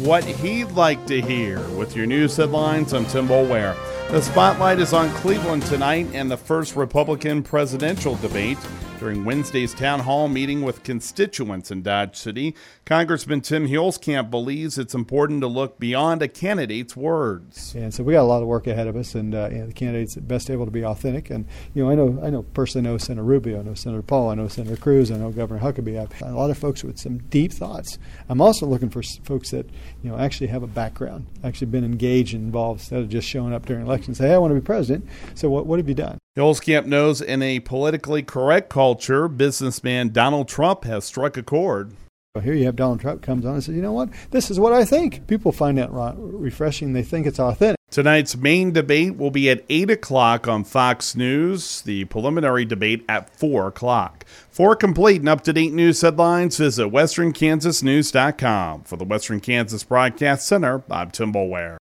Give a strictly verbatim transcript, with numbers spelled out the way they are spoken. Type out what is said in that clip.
what he'd like to hear. With your news headlines, I'm Tim Boulware. The spotlight is on Cleveland tonight and the first Republican presidential debate. During Wednesday's town hall meeting with constituents in Dodge City, Congressman Tim Huelskamp believes it's important to look beyond a candidate's words. And so we got a lot of work ahead of us, and uh, you know, the candidate's best able to be authentic. And you know, I know, I know personally know Senator Rubio, I know Senator Paul, I know Senator Cruz, I know Governor Huckabee. I have a lot of folks with some deep thoughts. I'm also looking for folks that you know actually have a background, actually been engaged and involved, instead of just showing up during elections and say, "Hey, I want to be president." So what what have you done? Huelskamp knows in a politically correct culture, businessman Donald Trump has struck a chord. Well, here you have Donald Trump comes on and says, you know what, this is what I think. People find that refreshing. They think it's authentic. Tonight's main debate will be at eight o'clock on Fox News, the preliminary debate at four o'clock. For complete and up-to-date news headlines, visit western kansas news dot com. For the Western Kansas Broadcast Center, I'm Tim Boulware.